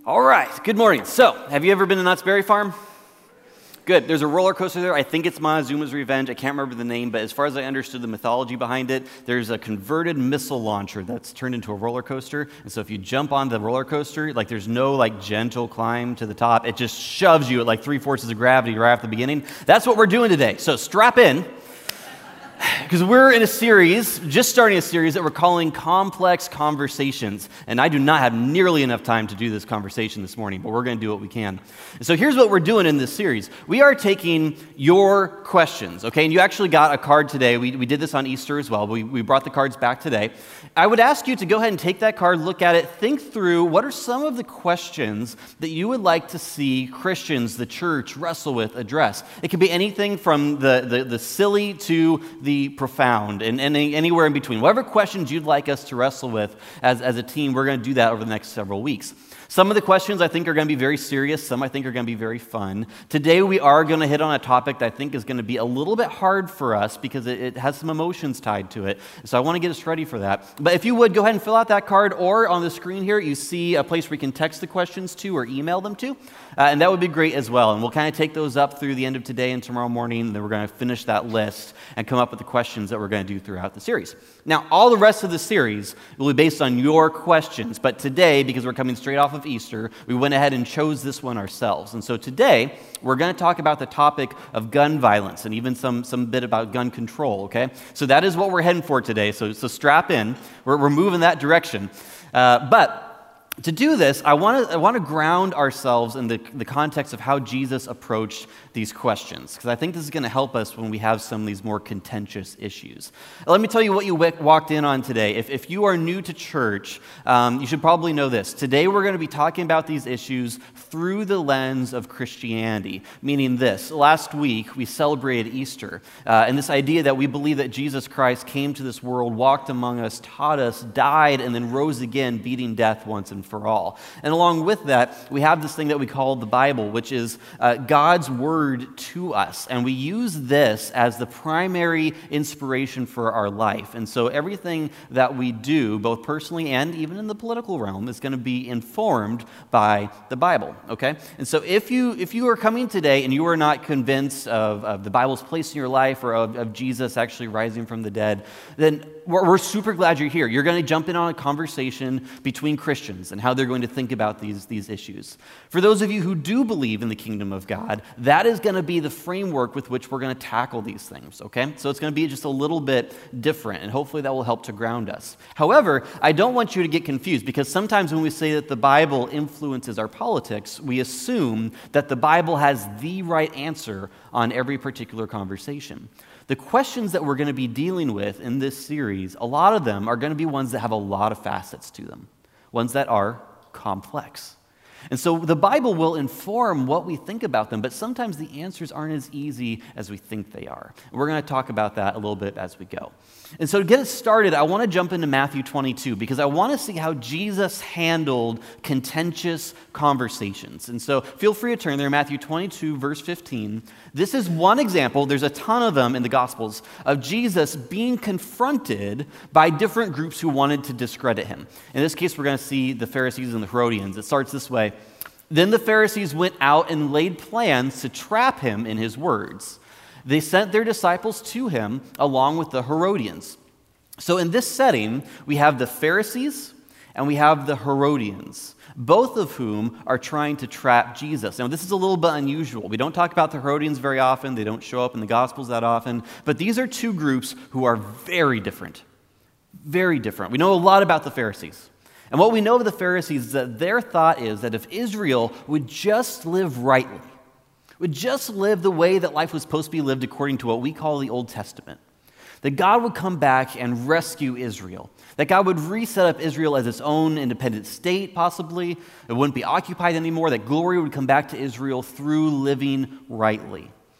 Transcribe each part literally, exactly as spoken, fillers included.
All right, good morning. So, have you ever been to Knott's Berry Farm? Good. There's a roller coaster there. I think it's Montezuma's Revenge. I can't remember the name, but as far as I understood the mythology behind it, there's a converted missile launcher that's turned into a roller coaster. And so if you jump on the roller coaster, like there's no like gentle climb to the top. It just shoves you at like three forces of gravity right at the beginning. That's what we're doing today. So strap in. Because we're in a series, just starting a series that we're calling Complex Conversations. And I do not have nearly enough time to do this conversation this morning, but we're going to do what we can. And so here's what we're doing in this series. We are taking your questions, okay? And you actually got a card today. We, we did this on Easter as well. We, we brought the cards back today. I would ask you to go ahead and take that card, look at it, think through what are some of the questions that you would like to see Christians, the church, wrestle with, address. It could be anything from the, the, the silly to the profound and, and anywhere in between. Whatever questions you'd like us to wrestle with as, as a team, we're going to do that over the next several weeks. Some of the questions I think are going to be very serious. Some I think are going to be very fun. Today we are going to hit on a topic that I think is going to be a little bit hard for us because it, it has some emotions tied to it. So I want to get us ready for that. But if you would, go ahead and fill out that card, or on the screen here you see a place where you can text the questions to or email them to. Uh, and that would be great as well. And we'll kind of take those up through the end of today and tomorrow morning. And then we're going to finish that list and come up with the questions that we're going to do throughout the series. Now, all the rest of the series will be based on your questions. But today, because we're coming straight off of Easter, we went ahead and chose this one ourselves. And so today, we're going to talk about the topic of gun violence and even some, some bit about gun control, okay? So that is what we're heading for today. So, so strap in. We're, we're moving that direction. Uh, but to do this, I want to I want to ground ourselves in the, the context of how Jesus approached these questions, because I think this is going to help us when we have some of these more contentious issues. Let me tell you what you w- walked in on today. If, if you are new to church, um, you should probably know this. Today we're going to be talking about these issues through the lens of Christianity, meaning this. Last week we celebrated Easter, uh, and this idea that we believe that Jesus Christ came to this world, walked among us, taught us, died, and then rose again, beating death once and for all. And along with that, we have this thing that we call the Bible, which is uh, God's word to us. And we use this as the primary inspiration for our life. And so everything that we do, both personally and even in the political realm, is going to be informed by the Bible, okay? And so if you if you are coming today and you are not convinced of, of the Bible's place in your life or of, of Jesus actually rising from the dead, then we're, we're super glad you're here. You're going to jump in on a conversation between Christians and how they're going to think about these, these issues. For those of you who do believe in the kingdom of God, that is going to be the framework with which we're going to tackle these things, okay? So it's going to be just a little bit different, and hopefully that will help to ground us. However, I don't want you to get confused, because sometimes when we say that the Bible influences our politics, we assume that the Bible has the right answer on every particular conversation. The questions that we're going to be dealing with in this series, a lot of them are going to be ones that have a lot of facets to them, ones that are complex. And so the Bible will inform what we think about them, but sometimes the answers aren't as easy as we think they are. And we're going to talk about that a little bit as we go. And so to get us started, I want to jump into Matthew twenty-two, because I want to see how Jesus handled contentious conversations. And so feel free to turn there, Matthew twenty-two, verse fifteen. This is one example, there's a ton of them in the Gospels, of Jesus being confronted by different groups who wanted to discredit him. In this case, we're going to see the Pharisees and the Herodians. It starts this way. Then the Pharisees went out and laid plans to trap him in his words. They sent their disciples to him along with the Herodians. So in this setting, we have the Pharisees and we have the Herodians, both of whom are trying to trap Jesus. Now, this is a little bit unusual. We don't talk about the Herodians very often. They don't show up in the Gospels that often. But these are two groups who are very different. Very different. We know a lot about the Pharisees. And what we know of the Pharisees is that their thought is that if Israel would just live rightly, would just live the way that life was supposed to be lived according to what we call the Old Testament, that God would come back and rescue Israel, that God would reset up Israel as its own independent state, possibly. It wouldn't be occupied anymore, that glory would come back to Israel through living rightly.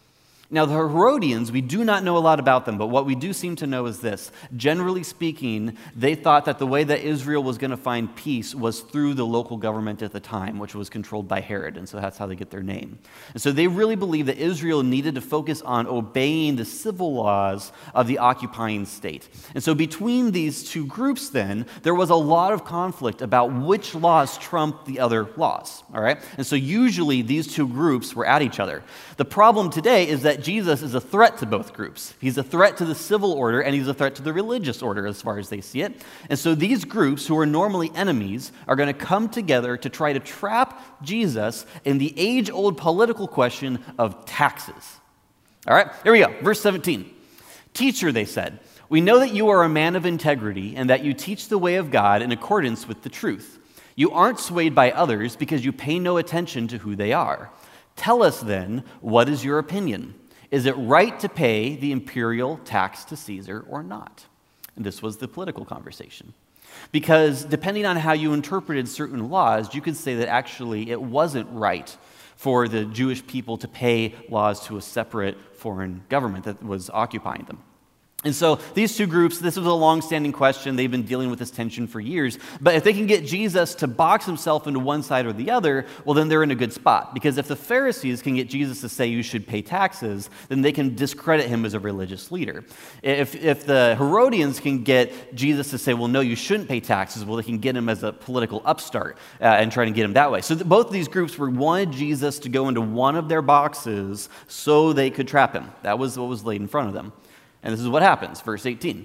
Now, the Herodians, we do not know a lot about them, but what we do seem to know is this. Generally speaking, they thought that the way that Israel was going to find peace was through the local government at the time, which was controlled by Herod, and so that's how they get their name. And so they really believed that Israel needed to focus on obeying the civil laws of the occupying state. And so between these two groups then, there was a lot of conflict about which laws trumped the other laws, all right? And so usually these two groups were at each other. The problem today is that Jesus is a threat to both groups. He's a threat to the civil order, and he's a threat to the religious order as far as they see it. And so these groups, who are normally enemies, are going to come together to try to trap Jesus in the age-old political question of taxes. All right, here we go. Verse seventeen. Teacher, they said, we know that you are a man of integrity and that you teach the way of God in accordance with the truth. You aren't swayed by others because you pay no attention to who they are. Tell us then, what is your opinion? Is it right to pay the imperial tax to Caesar or not? And this was the political conversation. Because depending on how you interpreted certain laws, you could say that actually it wasn't right for the Jewish people to pay laws to a separate foreign government that was occupying them. And so these two groups, this was a long-standing question. They've been dealing with this tension for years. But if they can get Jesus to box himself into one side or the other, well, then they're in a good spot. Because if the Pharisees can get Jesus to say you should pay taxes, then they can discredit him as a religious leader. If, if the Herodians can get Jesus to say, well, no, you shouldn't pay taxes, well, they can get him as a political upstart uh, and try to get him that way. So th- both of these groups were wanted Jesus to go into one of their boxes so they could trap him. That was what was laid in front of them. And this is what happens, verse eighteen.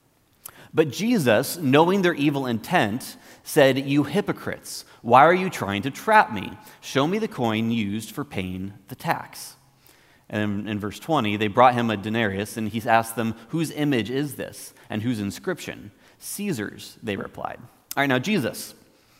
But Jesus, knowing their evil intent, said, you hypocrites, why are you trying to trap me? Show me the coin used for paying the tax. And in, in verse twenty, they brought him a denarius, and he asked them, whose image is this, and whose inscription? Caesar's, they replied. All right, now Jesus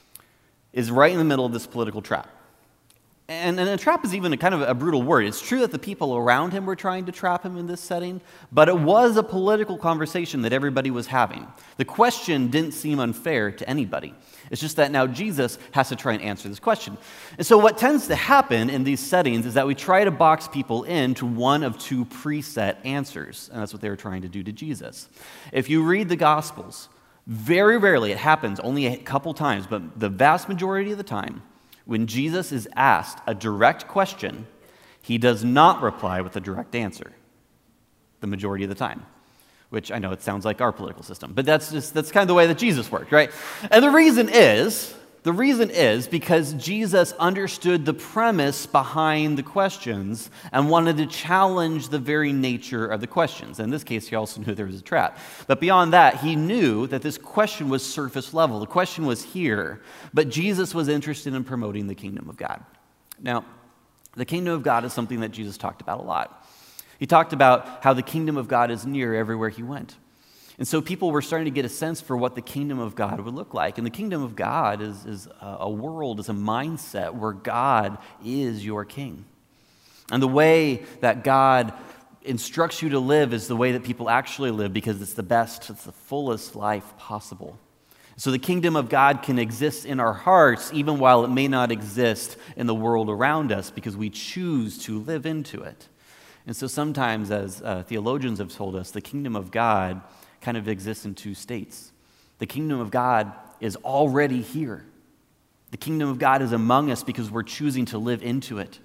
is right in the middle of this political trap. And, and a trap is even a kind of a brutal word. It's true that the people around him were trying to trap him in this setting, but it was a political conversation that everybody was having. The question didn't seem unfair to anybody. It's just that now Jesus has to try and answer this question. And so what tends to happen in these settings is that we try to box people into one of two preset answers, and that's what they were trying to do to Jesus. If you read the Gospels, very rarely, it happens only a couple times, but the vast majority of the time, when Jesus is asked a direct question, he does not reply with a direct answer the majority of the time, which I know it sounds like our political system, but that's just that's kind of the way that Jesus worked, right? And the reason is, the reason is because Jesus understood the premise behind the questions and wanted to challenge the very nature of the questions. In this case, he also knew there was a trap. But beyond that, he knew that this question was surface level. The question was here, but Jesus was interested in promoting the kingdom of God. Now, the kingdom of God is something that Jesus talked about a lot. He talked about how the kingdom of God is near everywhere he went. And so people were starting to get a sense for what the kingdom of God would look like. And the kingdom of God is, is a world, is a mindset where God is your king. And the way that God instructs you to live is the way that people actually live because it's the best, it's the fullest life possible. So the kingdom of God can exist in our hearts even while it may not exist in the world around us because we choose to live into it. And so sometimes, as uh, theologians have told us, the kingdom of God kind of exists in two states. The kingdom of God is already here. The kingdom of God is among us because we're choosing to live into it.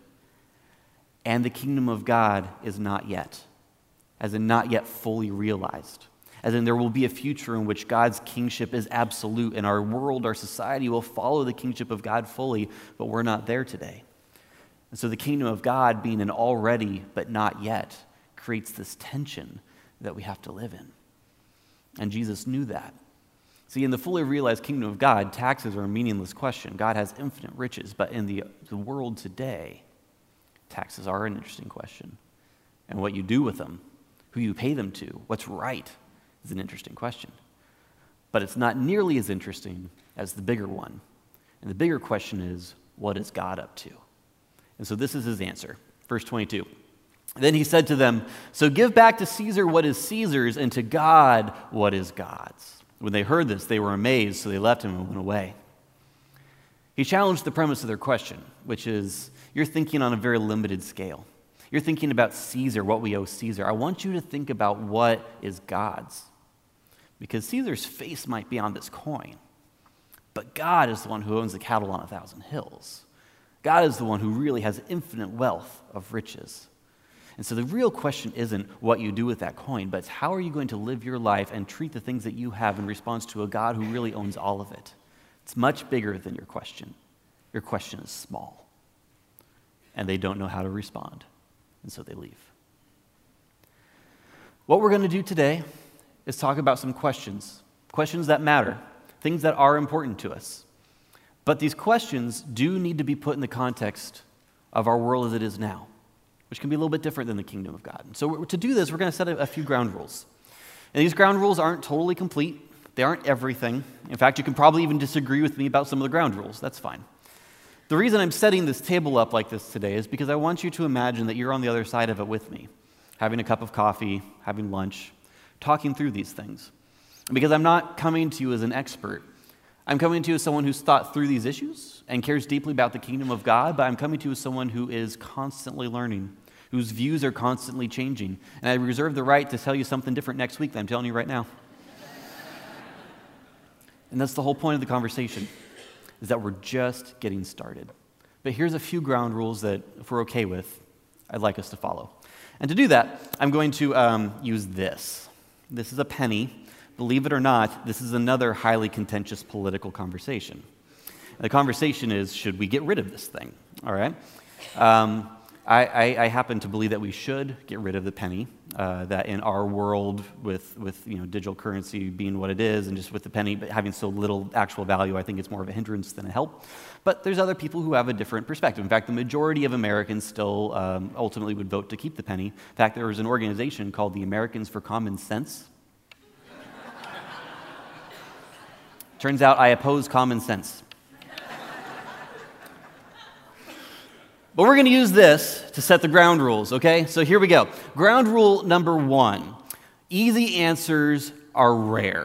And the kingdom of God is not yet, as in not yet fully realized. As in there will be a future in which God's kingship is absolute and our world, our society will follow the kingship of God fully, but we're not there today. And so the kingdom of God being an already but not yet creates this tension that we have to live in. And Jesus knew that. See, in the fully realized kingdom of God, taxes are a meaningless question. God has infinite riches, but in the, the world today, taxes are an interesting question. And what you do with them, who you pay them to, what's right, is an interesting question. But it's not nearly as interesting as the bigger one. And the bigger question is, what is God up to? And so this is his answer. Verse twenty-two. Then he said to them, so give back to Caesar what is Caesar's, and to God what is God's. When they heard this, they were amazed, so they left him and went away. He challenged the premise of their question, which is, you're thinking on a very limited scale. You're thinking about Caesar, what we owe Caesar. I want you to think about what is God's. Because Caesar's face might be on this coin, but God is the one who owns the cattle on a thousand hills. God is the one who really has infinite wealth of riches. And so the real question isn't what you do with that coin, but it's how are you going to live your life and treat the things that you have in response to a God who really owns all of it. It's much bigger than your question. Your question is small. And they don't know how to respond, and so they leave. What we're going to do today is talk about some questions, questions that matter, things that are important to us. But these questions do need to be put in the context of our world as it is now, which can be a little bit different than the kingdom of God. And so to do this, we're going to set a, a few ground rules. And these ground rules aren't totally complete. They aren't everything. In fact, you can probably even disagree with me about some of the ground rules. That's fine. The reason I'm setting this table up like this today is because I want you to imagine that you're on the other side of it with me, having a cup of coffee, having lunch, talking through these things. Because I'm not coming to you as an expert. I'm coming to you as someone who's thought through these issues and cares deeply about the kingdom of God, but I'm coming to you as someone who is constantly learning, whose views are constantly changing. And I reserve the right to tell you something different next week than I'm telling you right now. And that's the whole point of the conversation, is that we're just getting started. But here's a few ground rules that, if we're okay with, I'd like us to follow. And to do that, I'm going to um, use this. This is a penny. Believe it or not, this is another highly contentious political conversation. The conversation is, should we get rid of this thing? All right? Um, I, I, I happen to believe that we should get rid of the penny, uh, that in our world with, with you know, digital currency being what it is and just with the penny but having so little actual value, I think it's more of a hindrance than a help. But there's other people who have a different perspective. In fact, the majority of Americans still um, ultimately would vote to keep the penny. In fact, there was an organization called the Americans for Common Sense. Turns out I oppose common sense. But we're going to use this to set the ground rules, okay? So here we go. Ground rule number one, easy answers are rare.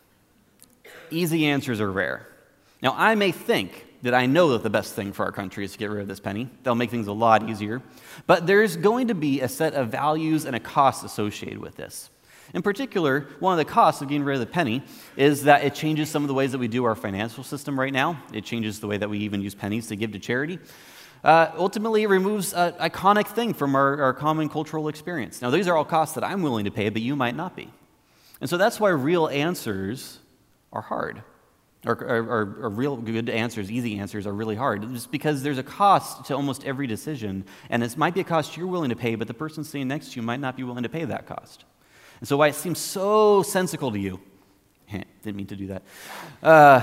Easy answers are rare. Now, I may think that I know that the best thing for our country is to get rid of this penny. That'll make things a lot easier. But there's going to be a set of values and a cost associated with this. In particular, one of the costs of getting rid of the penny is that it changes some of the ways that we do our financial system right now. It changes the way that we even use pennies to give to charity. Uh, ultimately, it removes an iconic thing from our, our common cultural experience. Now, these are all costs that I'm willing to pay, but you might not be. And so that's why real answers are hard. Or, or, or real good answers, easy answers are really hard. Just because there's a cost to almost every decision, and it might be a cost you're willing to pay, but the person sitting next to you might not be willing to pay that cost. And so why it seems so sensical to you, didn't mean to do that, uh,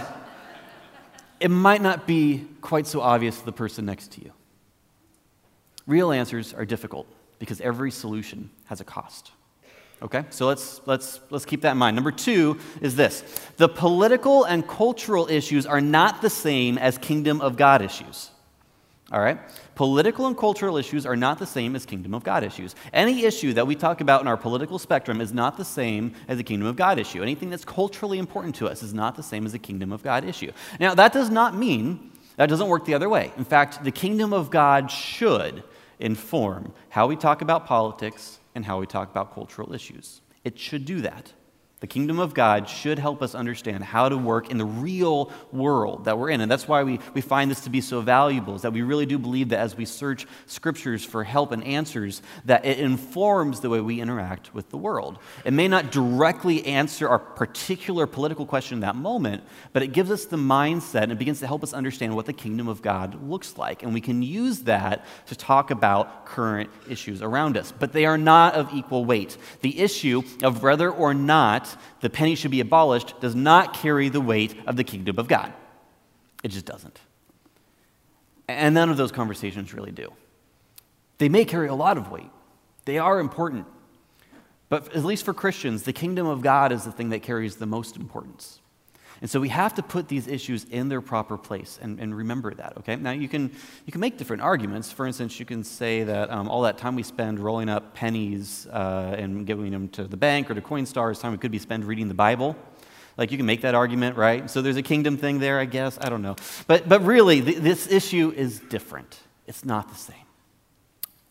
it might not be quite so obvious to the person next to you. Real answers are difficult because every solution has a cost. Okay, so let's let's let's keep that in mind. Number two is this: the political and cultural issues are not the same as kingdom of God issues. All right, political and cultural issues are not the same as kingdom of God issues. Any issue that we talk about in our political spectrum is not the same as a kingdom of God issue. Anything that's culturally important to us is not the same as a kingdom of God issue. Now, that does not mean that doesn't work the other way. In fact, the kingdom of God should inform how we talk about politics and how we talk about cultural issues. It should do that. The kingdom of God should help us understand how to work in the real world that we're in. And that's why we, we find this to be so valuable, is that we really do believe that as we search scriptures for help and answers, that it informs the way we interact with the world. It may not directly answer our particular political question in that moment, but it gives us the mindset and it begins to help us understand what the kingdom of God looks like. And we can use that to talk about current issues around us. But they are not of equal weight. The issue of whether or not the penny should be abolished does not carry the weight of the kingdom of God. It just doesn't. And none of those conversations really do. They may carry a lot of weight. They are important. But at least for Christians, the kingdom of God is the thing that carries the most importance. And so we have to put these issues in their proper place and, and remember that, okay? Now, you can you can make different arguments. For instance, you can say that um, all that time we spend rolling up pennies uh, and giving them to the bank or to Coinstar is time we could be spent reading the Bible. Like, you can make that argument, right? So there's a kingdom thing there, I guess. I don't know. But, but really, th- this issue is different. It's not the same.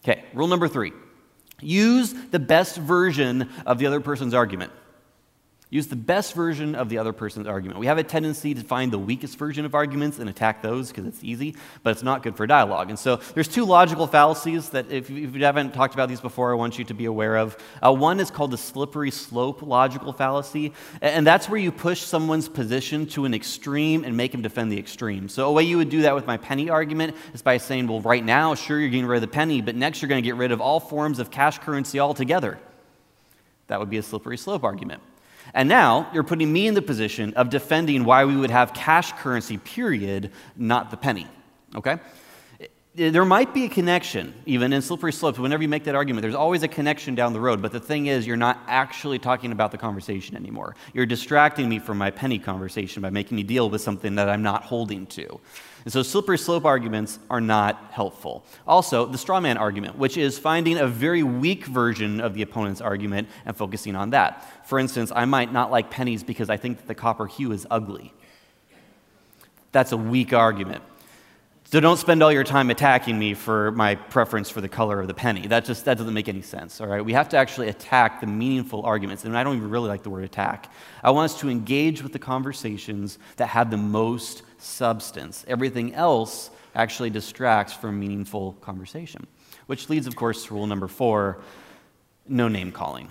Okay, rule number three. Use the best version of the other person's argument. Use the best version of the other person's argument. We have a tendency to find the weakest version of arguments and attack those because it's easy, but it's not good for dialogue. And so there's two logical fallacies that if you, if you haven't talked about these before, I want you to be aware of. Uh, one is called the slippery slope logical fallacy, and that's where you push someone's position to an extreme and make him defend the extreme. So a way you would do that with my penny argument is by saying, well, right now, sure, you're getting rid of the penny, but next you're going to get rid of all forms of cash currency altogether. That would be a slippery slope argument. And now you're putting me in the position of defending why we would have cash currency, period, not the penny, okay? There might be a connection, even in slippery slopes. Whenever you make that argument, there's always a connection down the road. But the thing is, you're not actually talking about the conversation anymore. You're distracting me from my penny conversation by making me deal with something that I'm not holding to. And so slippery slope arguments are not helpful. Also, the straw man argument, which is finding a very weak version of the opponent's argument and focusing on that. For instance, I might not like pennies because I think that the copper hue is ugly. That's a weak argument. So don't spend all your time attacking me for my preference for the color of the penny. That just that doesn't make any sense, all right? We have to actually attack the meaningful arguments, and I don't even really like the word attack. I want us to engage with the conversations that have the most substance. Everything else actually distracts from meaningful conversation, which leads, of course, to rule number four, no name calling.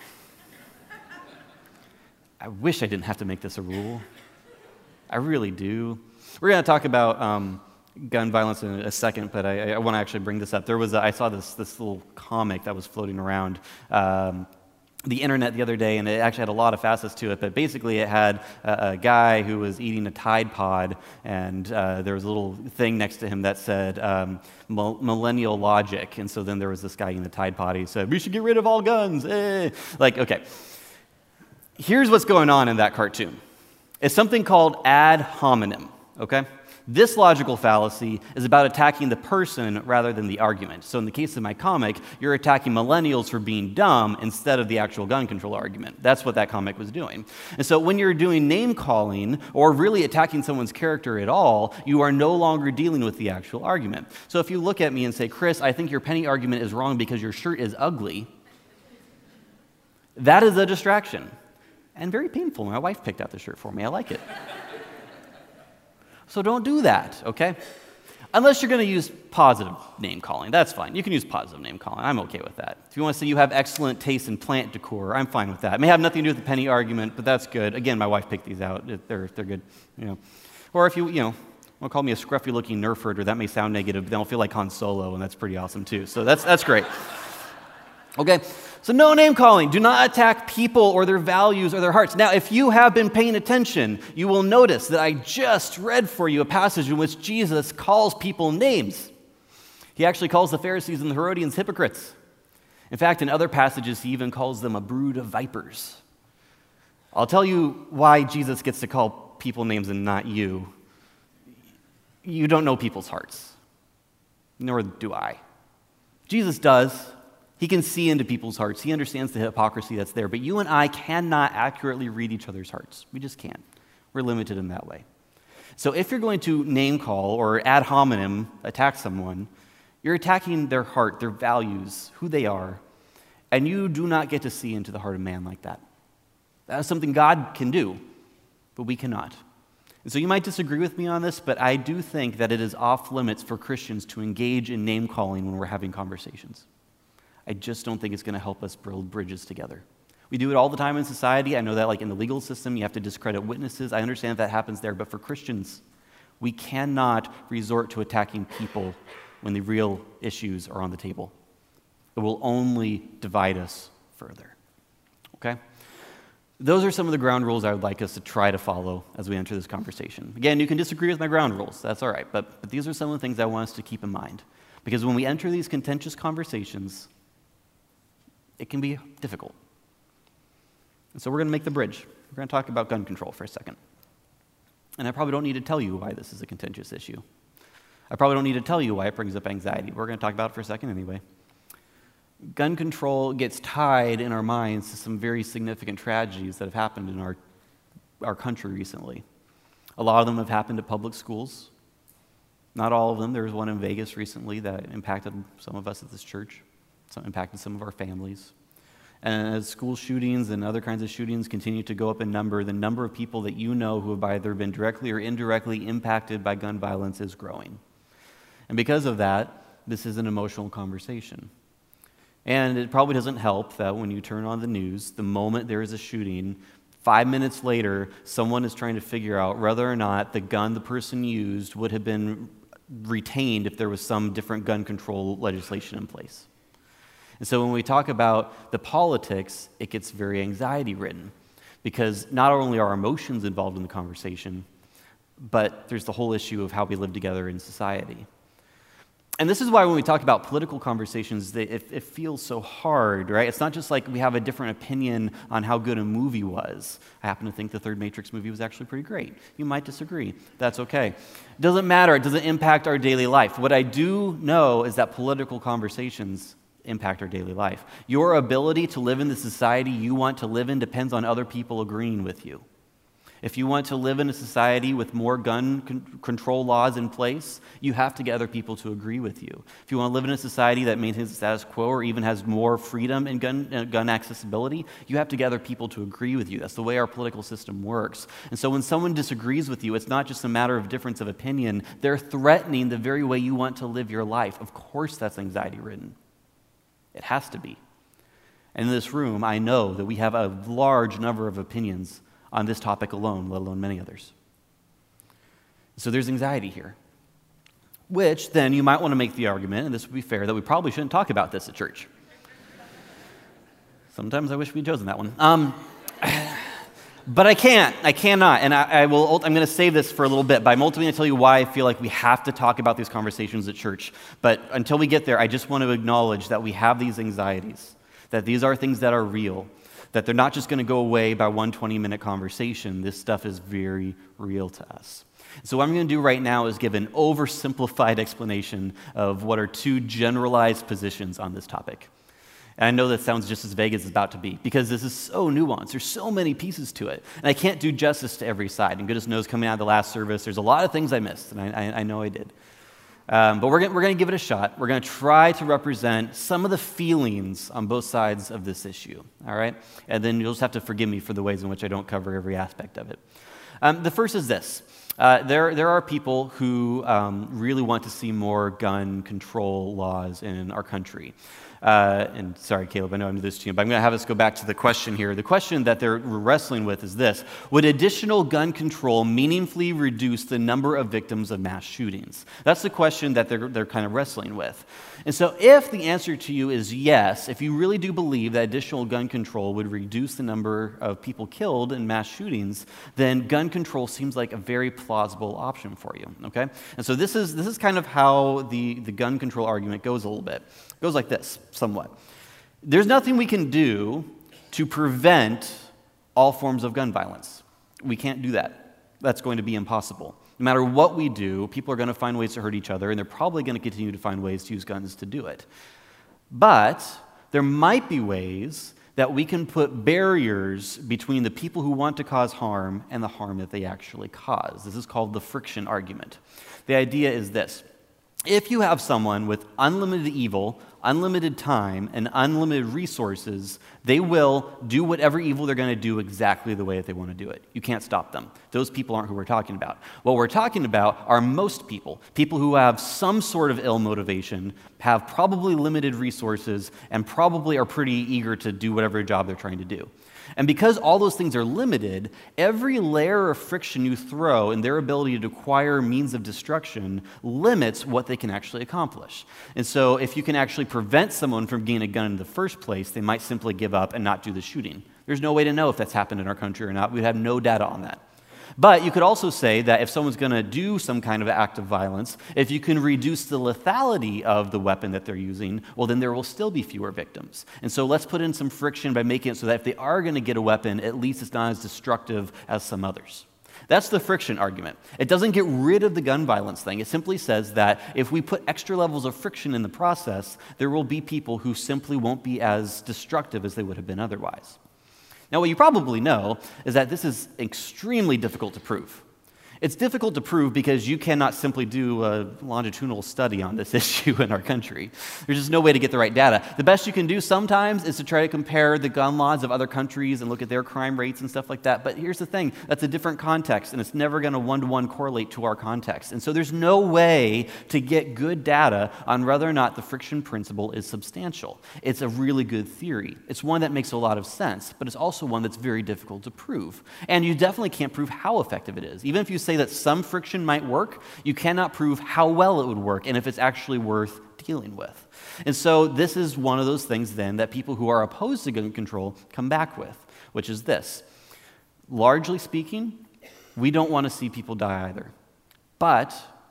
I wish I didn't have to make this a rule. I really do. We're going to talk about um, gun violence in a second, but I, I want to actually bring this up. There was a, I saw this this little comic that was floating around um, the internet the other day, and it actually had a lot of facets to it, but basically it had a, a guy who was eating a Tide Pod, and uh, there was a little thing next to him that said um, millennial logic, and so then there was this guy eating the Tide Pod. He said, we should get rid of all guns. Eh. Like, okay. Here's what's going on in that cartoon. It's something called ad hominem, okay? This logical fallacy is about attacking the person rather than the argument. So in the case of my comic, you're attacking millennials for being dumb instead of the actual gun control argument. That's what that comic was doing. And so when you're doing name calling or really attacking someone's character at all, you are no longer dealing with the actual argument. So if you look at me and say, Chris, I think your penny argument is wrong because your shirt is ugly, that is a distraction. And very painful. My wife picked out the shirt for me. I like it. So don't do that, okay? Unless you're going to use positive name calling. That's fine. You can use positive name calling. I'm okay with that. If you want to say you have excellent taste in plant decor, I'm fine with that. It may have nothing to do with the penny argument, but that's good. Again, my wife picked these out. They're, they're good. You know. Or if you, you know, want to call me a scruffy-looking nerf herder, that may sound negative, but then I'll feel like Han Solo, and that's pretty awesome too. So that's that's great. Okay, so no name calling. Do not attack people or their values or their hearts. Now, if you have been paying attention, you will notice that I just read for you a passage in which Jesus calls people names. He actually calls the Pharisees and the Herodians hypocrites. In fact, in other passages, he even calls them a brood of vipers. I'll tell you why Jesus gets to call people names and not you. You don't know people's hearts, nor do I. Jesus does. He can see into people's hearts. He understands the hypocrisy that's there. But you and I cannot accurately read each other's hearts. We just can't. We're limited in that way. So if you're going to name call or ad hominem attack someone, you're attacking their heart, their values, who they are, and you do not get to see into the heart of man like that. That is something God can do, but we cannot. And so you might disagree with me on this, but I do think that it is off limits for Christians to engage in name calling when we're having conversations. I just don't think it's going to help us build bridges together. We do it all the time in society. I know that like in the legal system, you have to discredit witnesses. I understand that happens there. But for Christians, we cannot resort to attacking people when the real issues are on the table. It will only divide us further. Okay? Those are some of the ground rules I would like us to try to follow as we enter this conversation. Again, you can disagree with my ground rules. That's all right. But, but these are some of the things I want us to keep in mind. Because when we enter these contentious conversations, it can be difficult. And so we're going to make the bridge. We're going to talk about gun control for a second. And I probably don't need to tell you why this is a contentious issue. I probably don't need to tell you why it brings up anxiety. We're going to talk about it for a second anyway. Gun control gets tied in our minds to some very significant tragedies that have happened in our, our country recently. A lot of them have happened at public schools. Not all of them. There was one in Vegas recently that impacted some of us at this church. It's impacted some of our families. And as school shootings and other kinds of shootings continue to go up in number, the number of people that you know who have either been directly or indirectly impacted by gun violence is growing. And because of that, this is an emotional conversation. And it probably doesn't help that when you turn on the news, the moment there is a shooting, five minutes later, someone is trying to figure out whether or not the gun the person used would have been retained if there was some different gun control legislation in place. And so when we talk about the politics, it gets very anxiety-ridden, because not only are emotions involved in the conversation, but there's the whole issue of how we live together in society. And this is why when we talk about political conversations, they, it, it feels so hard, right? It's not just like we have a different opinion on how good a movie was. I happen to think the third Matrix movie was actually pretty great. You might disagree. That's okay. It doesn't matter. It doesn't impact our daily life. What I do know is that political conversations impact our daily life. Your ability to live in the society you want to live in depends on other people agreeing with you. If you want to live in a society with more gun con- control laws in place, you have to get other people to agree with you. If you want to live in a society that maintains the status quo or even has more freedom in gun, uh, gun accessibility, you have to get other people to agree with you. That's the way our political system works. And so when someone disagrees with you, it's not just a matter of difference of opinion. They're threatening the very way you want to live your life. Of course that's anxiety-ridden. It has to be. And in this room, I know that we have a large number of opinions on this topic alone, let alone many others. So there's anxiety here, which then you might want to make the argument, and this would be fair, that we probably shouldn't talk about this at church. Sometimes I wish we'd chosen that one. Um, but I can't. I cannot. And I, I will, I'm going to save this for a little bit, but I'm ultimately going to tell you why I feel like we have to talk about these conversations at church. But until we get there, I just want to acknowledge that we have these anxieties, that these are things that are real, that they're not just going to go away by one twenty-minute conversation. This stuff is very real to us. So what I'm going to do right now is give an oversimplified explanation of what are two generalized positions on this topic. And I know that sounds just as vague as it's about to be, because this is so nuanced. There's so many pieces to it. And I can't do justice to every side. And goodness knows, coming out of the last service, there's a lot of things I missed, and I, I, I know I did. Um, but we're going we're going to give it a shot. We're going to try to represent some of the feelings on both sides of this issue, all right? And then you'll just have to forgive me for the ways in which I don't cover every aspect of it. Um, the first is this. Uh, there, there are people who um, really want to see more gun control laws in our country. Uh, and sorry, Caleb, I know I'm doing this to you, but I'm going to have us go back to the question here. The question that they're wrestling with is this: would additional gun control meaningfully reduce the number of victims of mass shootings? That's the question that they're, they're kind of wrestling with. And so if the answer to you is yes, if you really do believe that additional gun control would reduce the number of people killed in mass shootings, then gun control seems like a very plausible option for you, okay? And so this is this is kind of how the, the gun control argument goes a little bit. It goes like this, somewhat. There's nothing we can do to prevent all forms of gun violence. We can't do that. That's going to be impossible. No matter what we do, people are going to find ways to hurt each other, and they're probably going to continue to find ways to use guns to do it. But there might be ways that we can put barriers between the people who want to cause harm and the harm that they actually cause. This is called the friction argument. The idea is this: if you have someone with unlimited evil, unlimited time, and unlimited resources, they will do whatever evil they're going to do exactly the way that they want to do it. You can't stop them. Those people aren't who we're talking about. What we're talking about are most people, people who have some sort of ill motivation, have probably limited resources, and probably are pretty eager to do whatever job they're trying to do. And because all those things are limited, every layer of friction you throw in their ability to acquire means of destruction limits what they can actually accomplish. And so if you can actually prevent someone from getting a gun in the first place, they might simply give up and not do the shooting. There's no way to know if that's happened in our country or not. We have no data on that. But you could also say that if someone's going to do some kind of act of violence, if you can reduce the lethality of the weapon that they're using, well, then there will still be fewer victims. And so let's put in some friction by making it so that if they are going to get a weapon, at least it's not as destructive as some others. That's the friction argument. It doesn't get rid of the gun violence thing. It simply says that if we put extra levels of friction in the process, there will be people who simply won't be as destructive as they would have been otherwise. Now, what you probably know is that this is extremely difficult to prove. It's difficult to prove because you cannot simply do a longitudinal study on this issue in our country. There's just no way to get the right data. The best you can do sometimes is to try to compare the gun laws of other countries and look at their crime rates and stuff like that. But here's the thing, that's a different context, and it's never going to one-to-one correlate to our context. And so there's no way to get good data on whether or not the friction principle is substantial. It's a really good theory. It's one that makes a lot of sense, but it's also one that's very difficult to prove. And you definitely can't prove how effective it is. Even if you say that some friction might work, you cannot prove how well it would work and if it's actually worth dealing with. And so this is one of those things then that people who are opposed to gun control come back with, which is this. Largely speaking, we don't want to see people die either. But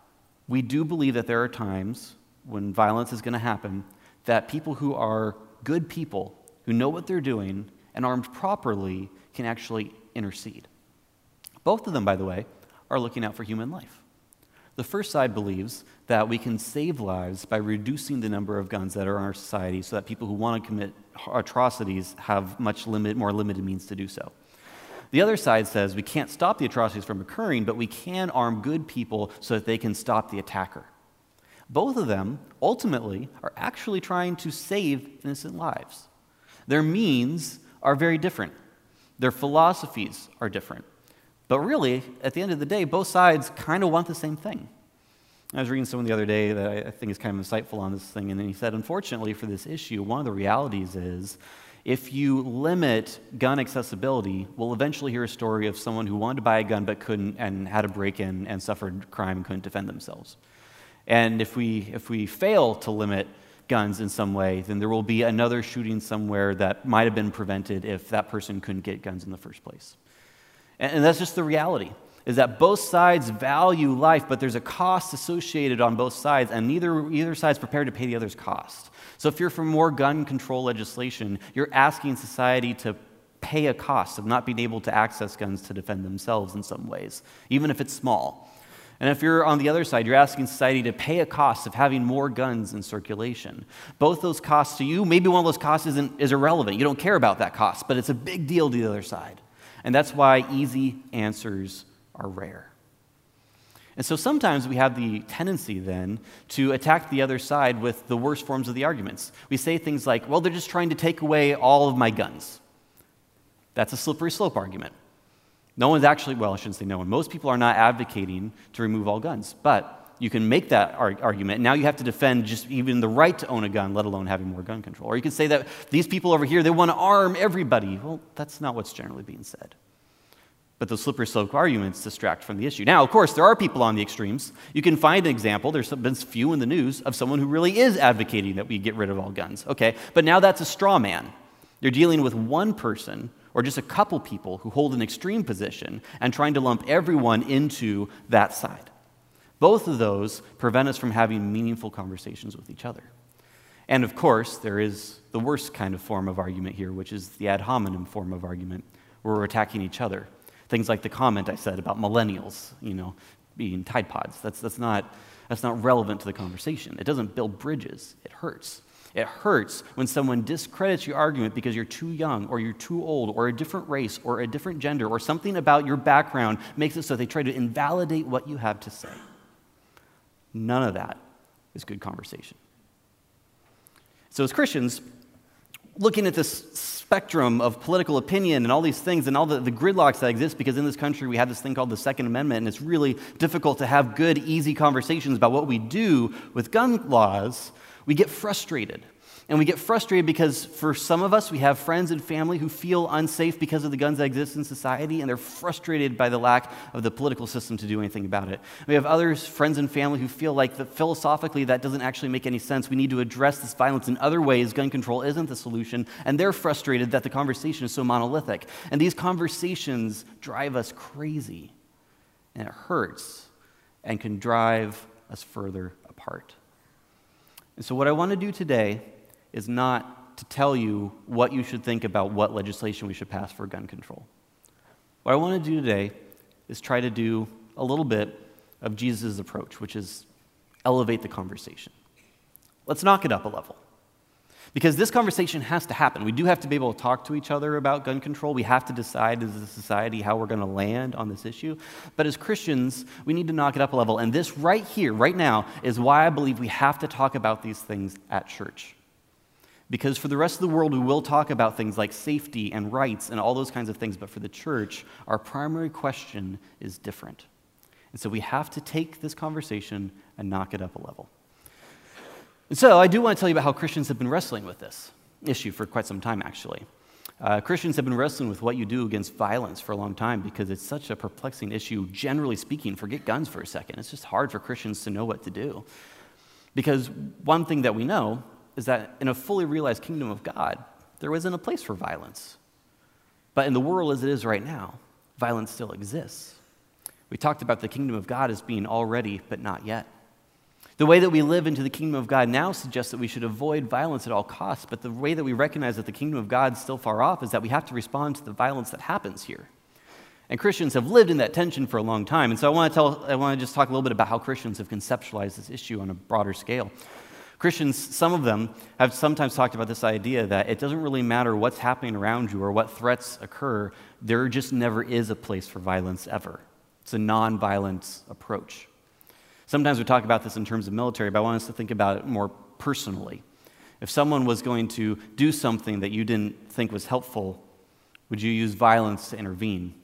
we do believe that there are times when violence is going to happen that people who are good people, who know what they're doing and armed properly, can actually intercede. Both of them, by the way, are looking out for human life. The first side believes that we can save lives by reducing the number of guns that are in our society so that people who want to commit atrocities have much limit, more limited means to do so. The other side says we can't stop the atrocities from occurring, but we can arm good people so that they can stop the attacker. Both of them, ultimately, are actually trying to save innocent lives. Their means are very different. Their philosophies are different. But really, at the end of the day, both sides kind of want the same thing. I was reading someone the other day that I think is kind of insightful on this thing, and then he said, unfortunately for this issue, one of the realities is if you limit gun accessibility, we'll eventually hear a story of someone who wanted to buy a gun but couldn't and had a break-in and suffered crime and couldn't defend themselves. And if we, if we fail to limit guns in some way, then there will be another shooting somewhere that might have been prevented if that person couldn't get guns in the first place. And that's just the reality, is that both sides value life, but there's a cost associated on both sides, and neither either side's prepared to pay the other's cost. So if you're for more gun control legislation, you're asking society to pay a cost of not being able to access guns to defend themselves in some ways, even if it's small. And if you're on the other side, you're asking society to pay a cost of having more guns in circulation. Both those costs to you, maybe one of those costs isn't, is irrelevant. You don't care about that cost, but it's a big deal to the other side. And that's why easy answers are rare. And so sometimes we have the tendency then to attack the other side with the worst forms of the arguments. We say things like, well, they're just trying to take away all of my guns. That's a slippery slope argument. No one's actually, well, I shouldn't say no one. Most people are not advocating to remove all guns. But you can make that ar- argument. Now you have to defend just even the right to own a gun, let alone having more gun control. Or you could say that these people over here, they want to arm everybody. Well, that's not what's generally being said. But those slippery slope arguments distract from the issue. Now, of course, there are people on the extremes. You can find an example, there's been few in the news, of someone who really is advocating that we get rid of all guns. Okay, but now that's a straw man. You're dealing with one person or just a couple people who hold an extreme position and trying to lump everyone into that side. Both of those prevent us from having meaningful conversations with each other. And of course, there is the worst kind of form of argument here, which is the ad hominem form of argument, where we're attacking each other. Things like the comment I said about millennials, you know, being Tide Pods. That's, that's, not, that's not relevant to the conversation. It doesn't build bridges. It hurts. It hurts when someone discredits your argument because you're too young or you're too old or a different race or a different gender or something about your background makes it so they try to invalidate what you have to say. None of that is good conversation. So as Christians, looking at this spectrum of political opinion and all these things and all the, the gridlocks that exist, because in this country we have this thing called the Second Amendment, and it's really difficult to have good, easy conversations about what we do with gun laws, we get frustrated. And we get frustrated because for some of us, we have friends and family who feel unsafe because of the guns that exist in society, and they're frustrated by the lack of the political system to do anything about it. We have others, friends and family, who feel like that philosophically that doesn't actually make any sense. We need to address this violence in other ways. Gun control isn't the solution, and they're frustrated that the conversation is so monolithic. And these conversations drive us crazy, and it hurts and can drive us further apart. And so what I want to do today is not to tell you what you should think about what legislation we should pass for gun control. What I want to do today is try to do a little bit of Jesus' approach, which is elevate the conversation. Let's knock it up a level. Because this conversation has to happen. We do have to be able to talk to each other about gun control. We have to decide as a society how we're going to land on this issue. But as Christians, we need to knock it up a level. And this right here, right now, is why I believe we have to talk about these things at church. Because for the rest of the world, we will talk about things like safety and rights and all those kinds of things. But for the church, our primary question is different. And so we have to take this conversation and knock it up a level. And so I do want to tell you about how Christians have been wrestling with this issue for quite some time, actually. Uh, Christians have been wrestling with what you do against violence for a long time because it's such a perplexing issue, generally speaking. Forget guns for a second. It's just hard for Christians to know what to do. Because one thing that we know is that in a fully realized kingdom of God, there isn't a place for violence. But in the world as it is right now, violence still exists. We talked about the kingdom of God as being already, but not yet. The way that we live into the kingdom of God now suggests that we should avoid violence at all costs, but the way that we recognize that the kingdom of God is still far off is that we have to respond to the violence that happens here. And Christians have lived in that tension for a long time, and so I want to tell, I want to just talk a little bit about how Christians have conceptualized this issue on a broader scale. Christians, some of them, have sometimes talked about this idea that it doesn't really matter what's happening around you or what threats occur, there just never is a place for violence ever. It's a non-violence approach. Sometimes we talk about this in terms of military, but I want us to think about it more personally. If someone was going to do something that you didn't think was helpful, would you use violence to intervene?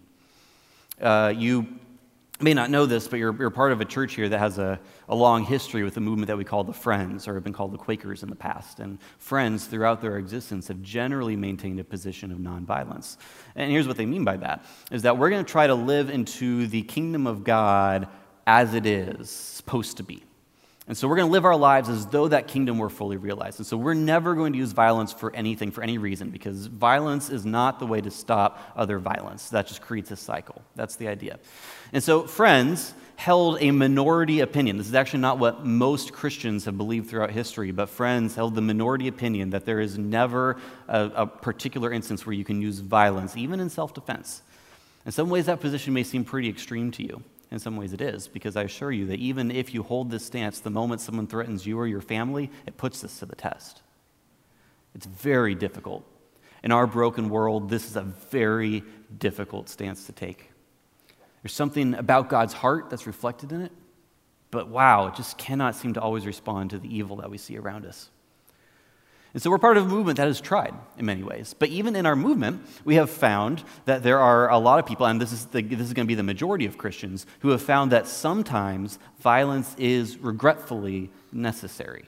Uh, you may not know this, but you're, you're part of a church here that has a, a long history with a movement that we call the Friends, or have been called the Quakers in the past. And Friends, throughout their existence, have generally maintained a position of nonviolence. And here's what they mean by that, is that we're going to try to live into the kingdom of God as it is supposed to be. And so we're going to live our lives as though that kingdom were fully realized. And so we're never going to use violence for anything, for any reason, because violence is not the way to stop other violence. That just creates a cycle. That's the idea. And so Friends held a minority opinion. This is actually not what most Christians have believed throughout history, but Friends held the minority opinion that there is never a, a particular instance where you can use violence, even in self-defense. In some ways, that position may seem pretty extreme to you. In some ways it is, because I assure you that even if you hold this stance, the moment someone threatens you or your family, it puts this to the test. It's very difficult. In our broken world, this is a very difficult stance to take. There's something about God's heart that's reflected in it, but wow, it just cannot seem to always respond to the evil that we see around us. And so we're part of a movement that has tried in many ways. But even in our movement, we have found that there are a lot of people, and this is, the, this is going to be the majority of Christians, who have found that sometimes violence is regretfully necessary.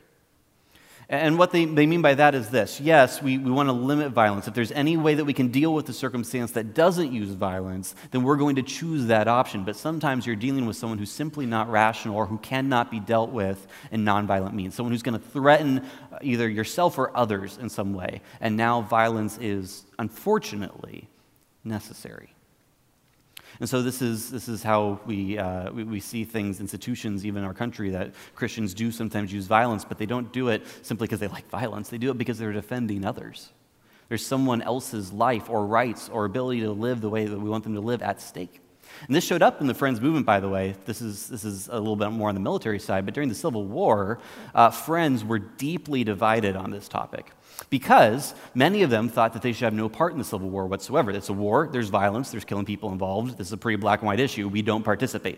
And what they, they mean by that is this. Yes, we, we want to limit violence. If there's any way that we can deal with the circumstance that doesn't use violence, then we're going to choose that option. But sometimes you're dealing with someone who's simply not rational or who cannot be dealt with in nonviolent means, someone who's going to threaten either yourself or others in some way. And now violence is, unfortunately, necessary. And so this is this is how we, uh, we we see things, institutions, even in our country, that Christians do sometimes use violence, but they don't do it simply because they like violence. They do it because they're defending others. There's someone else's life or rights or ability to live the way that we want them to live at stake. And this showed up in the Friends movement, by the way. This is this is a little bit more on the military side, but during the Civil War, uh, Friends were deeply divided on this topic because many of them thought that they should have no part in the Civil War whatsoever. It's a war, there's violence, there's killing people involved. This is a pretty black and white issue. We don't participate.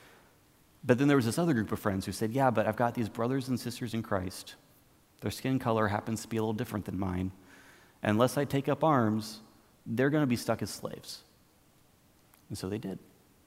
But then there was this other group of friends who said, yeah, but I've got these brothers and sisters in Christ. Their skin color happens to be a little different than mine. And unless I take up arms, they're going to be stuck as slaves. And so they did.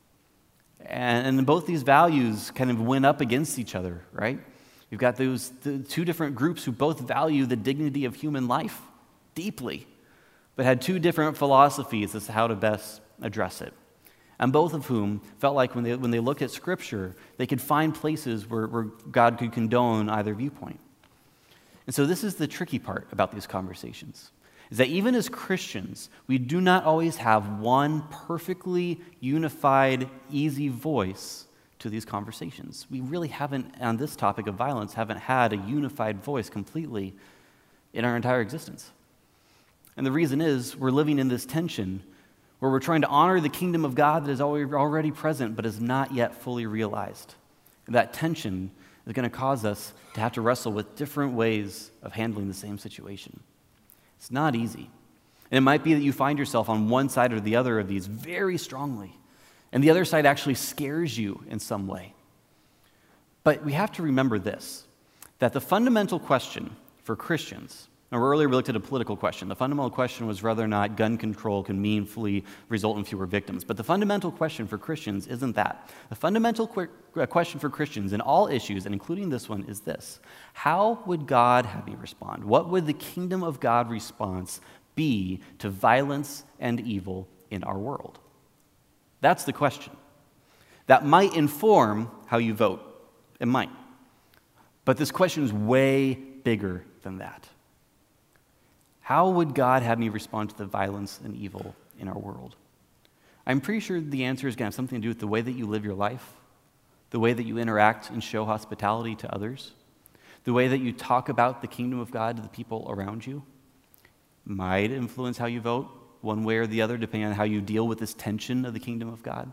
And, and both these values kind of went up against each other, right? You've got those the two different groups who both value the dignity of human life deeply, but had two different philosophies as to how to best address it. And both of whom felt like when they when they looked at Scripture, they could find places where, where God could condone either viewpoint. And so this is the tricky part about these conversations, is that even as Christians, we do not always have one perfectly unified, easy voice to these conversations. We really haven't, on this topic of violence, haven't had a unified voice completely in our entire existence. And the reason is we're living in this tension where we're trying to honor the kingdom of God that is already present but is not yet fully realized. And that tension is going to cause us to have to wrestle with different ways of handling the same situation. It's not easy. And it might be that you find yourself on one side or the other of these very strongly, and the other side actually scares you in some way. But we have to remember this, that the fundamental question for Christians, now earlier we looked at a political question. The fundamental question was whether or not gun control can meaningfully result in fewer victims. But the fundamental question for Christians isn't that. The fundamental qu- question for Christians in all issues, and including this one, is this. How would God have me respond? What would the kingdom of God response be to violence and evil in our world? That's the question. That might inform how you vote. It might. But this question is way bigger than that. How would God have me respond to the violence and evil in our world? I'm pretty sure the answer is going to have something to do with the way that you live your life, the way that you interact and show hospitality to others, the way that you talk about the kingdom of God to the people around you. Might influence how you vote one way or the other, depending on how you deal with this tension of the kingdom of God.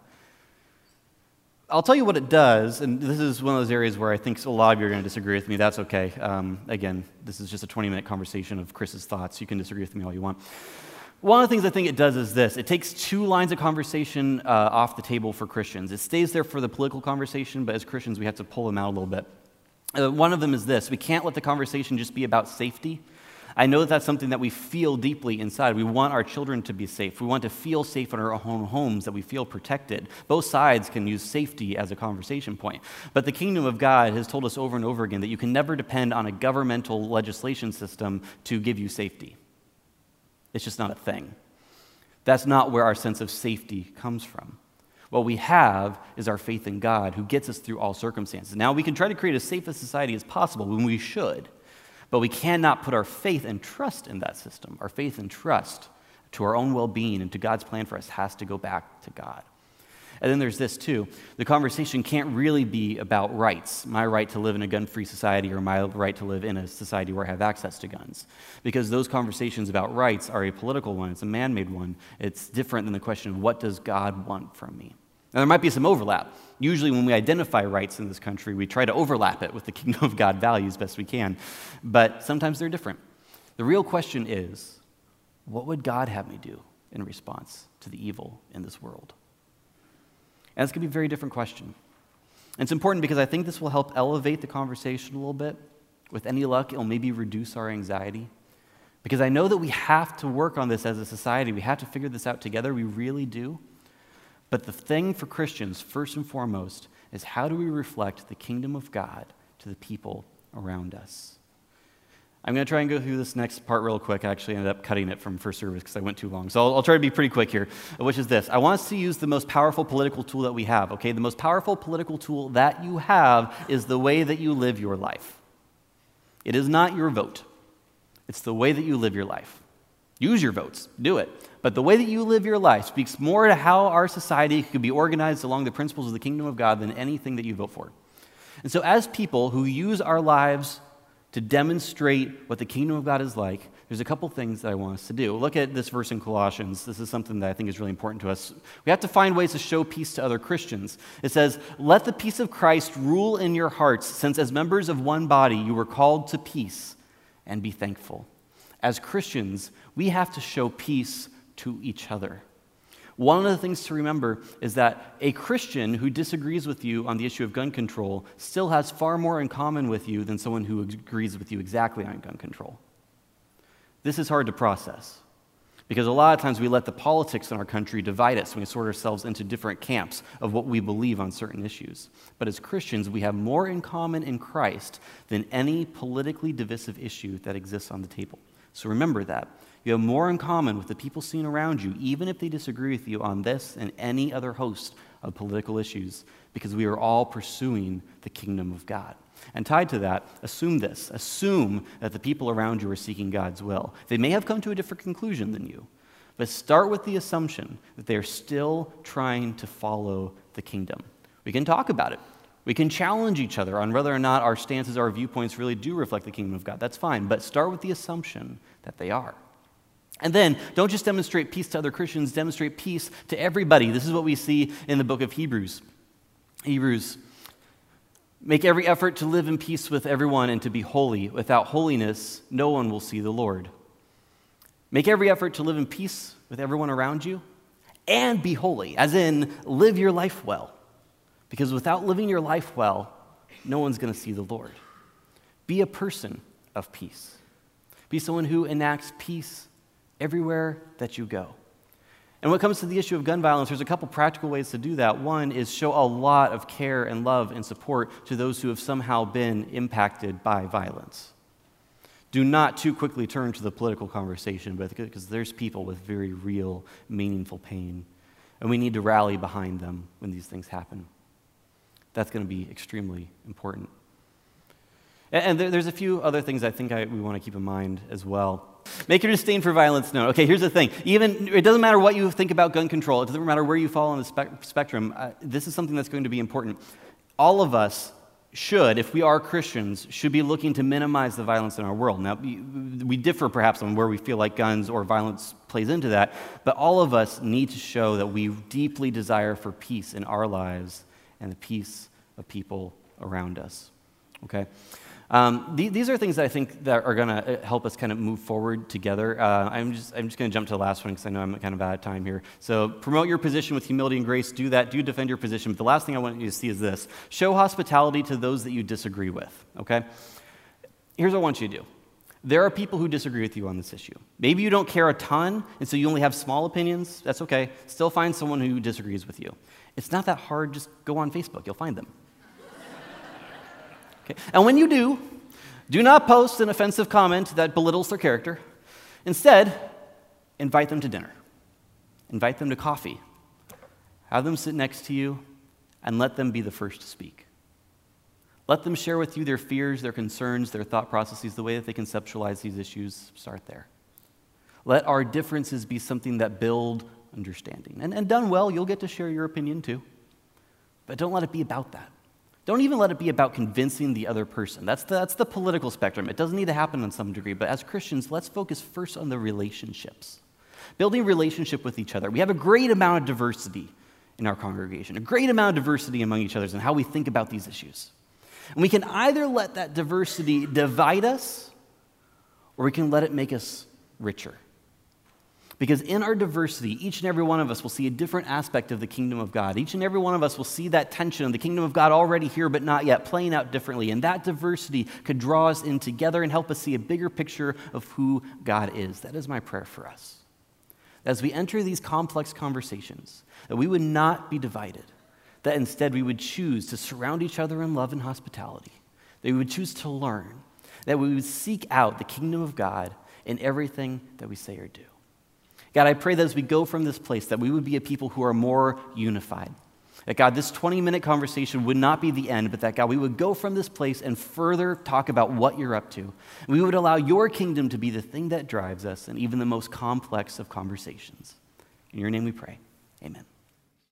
I'll tell you what it does, and this is one of those areas where I think a lot of you are going to disagree with me. That's okay. Um, again, this is just a twenty-minute conversation of Chris's thoughts. You can disagree with me all you want. One of the things I think it does is this. It takes two lines of conversation uh, off the table for Christians. It stays there for the political conversation, but as Christians, we have to pull them out a little bit. Uh, one of them is this. We can't let the conversation just be about safety. I know that that's something that we feel deeply inside. We want our children to be safe. We want to feel safe in our own homes, that we feel protected. Both sides can use safety as a conversation point. But the kingdom of God has told us over and over again that you can never depend on a governmental legislation system to give you safety. It's just not a thing. That's not where our sense of safety comes from. What we have is our faith in God, who gets us through all circumstances. Now, we can try to create as safe a society as possible when we should. But we cannot put our faith and trust in that system. Our faith and trust to our own well-being and to God's plan for us has to go back to God. And then there's this too. The conversation can't really be about rights, my right to live in a gun-free society or my right to live in a society where I have access to guns. Because those conversations about rights are a political one. It's a man-made one. It's different than the question of what does God want from me? Now, there might be some overlap. Usually when we identify rights in this country, we try to overlap it with the kingdom of God values best we can. But sometimes they're different. The real question is, what would God have me do in response to the evil in this world? And it's going to be a very different question. And it's important because I think this will help elevate the conversation a little bit. With any luck, it'll maybe reduce our anxiety. Because I know that we have to work on this as a society. We have to figure this out together. We really do. But the thing for Christians, first and foremost, is how do we reflect the kingdom of God to the people around us? I'm going to try and go through this next part real quick. I actually ended up cutting it from first service because I went too long. So I'll, I'll try to be pretty quick here, which is this. I want us to use the most powerful political tool that we have, okay? The most powerful political tool that you have is the way that you live your life. It is not your vote. It's the way that you live your life. Use your votes. Do it. But the way that you live your life speaks more to how our society could be organized along the principles of the kingdom of God than anything that you vote for. And so as people who use our lives to demonstrate what the kingdom of God is like, there's a couple things that I want us to do. Look at this verse in Colossians. This is something that I think is really important to us. We have to find ways to show peace to other Christians. It says, "Let the peace of Christ rule in your hearts, since as members of one body you were called to peace, and be thankful." As Christians, we have to show peace to each other. One of the things to remember is that a Christian who disagrees with you on the issue of gun control still has far more in common with you than someone who agrees with you exactly on gun control. This is hard to process because a lot of times we let the politics in our country divide us and we sort ourselves into different camps of what we believe on certain issues. But as Christians, we have more in common in Christ than any politically divisive issue that exists on the table. So remember that. You have more in common with the people seen around you, even if they disagree with you on this and any other host of political issues, because we are all pursuing the kingdom of God. And tied to that, assume this. Assume that the people around you are seeking God's will. They may have come to a different conclusion than you, but start with the assumption that they are still trying to follow the kingdom. We can talk about it. We can challenge each other on whether or not our stances, our viewpoints really do reflect the kingdom of God. That's fine, but start with the assumption that they are. And then, don't just demonstrate peace to other Christians, demonstrate peace to everybody. This is what we see in the book of Hebrews. Hebrews Make every effort to live in peace with everyone and to be holy. Without holiness, no one will see the Lord. Make every effort to live in peace with everyone around you and be holy, as in live your life well. Because without living your life well, no one's going to see the Lord. Be a person of peace. Be someone who enacts peace everywhere that you go. And when it comes to the issue of gun violence, there's a couple practical ways to do that. One is show a lot of care and love and support to those who have somehow been impacted by violence. Do not too quickly turn to the political conversation, because there's people with very real, meaningful pain, and we need to rally behind them when these things happen. That's going to be extremely important. And there's a few other things I think I, we want to keep in mind as well. Make your disdain for violence known. Okay, here's the thing. Even it doesn't matter what you think about gun control. It doesn't matter where you fall on the spe- spectrum. Uh, this is something that's going to be important. All of us should, if we are Christians, should be looking to minimize the violence in our world. Now, we differ perhaps on where we feel like guns or violence plays into that, but all of us need to show that we deeply desire for peace in our lives and the peace of people around us. Okay? Um, th- these are things that I think that are going to help us kind of move forward together. Uh, I'm just I'm just going to jump to the last one because I know I'm kind of out of time here. So promote your position with humility and grace. Do that. Do defend your position. But the last thing I want you to see is this. Show hospitality to those that you disagree with, okay? Here's what I want you to do. There are people who disagree with you on this issue. Maybe you don't care a ton, and so you only have small opinions. That's okay. Still find someone who disagrees with you. It's not that hard. Just go on Facebook. You'll find them. Okay. And when you do, do not post an offensive comment that belittles their character. Instead, invite them to dinner. Invite them to coffee. Have them sit next to you and let them be the first to speak. Let them share with you their fears, their concerns, their thought processes, the way that they conceptualize these issues. Start there. Let our differences be something that build understanding. And, and done well, you'll get to share your opinion too. But don't let it be about that. Don't even let it be about convincing the other person. That's the, that's the political spectrum. It doesn't need to happen in some degree, but as Christians, let's focus first on the relationships. Building relationship with each other. We have a great amount of diversity in our congregation, a great amount of diversity among each other and how we think about these issues. And we can either let that diversity divide us, or we can let it make us richer. Because in our diversity, each and every one of us will see a different aspect of the kingdom of God. Each and every one of us will see that tension of the kingdom of God already here but not yet, playing out differently. And that diversity could draw us in together and help us see a bigger picture of who God is. That is my prayer for us. As we enter these complex conversations, that we would not be divided, that instead we would choose to surround each other in love and hospitality, that we would choose to learn, that we would seek out the kingdom of God in everything that we say or do. God, I pray that as we go from this place, that we would be a people who are more unified. That, God, this twenty-minute conversation would not be the end, but that, God, we would go from this place and further talk about what you're up to. And we would allow your kingdom to be the thing that drives us in even the most complex of conversations. In your name we pray. Amen.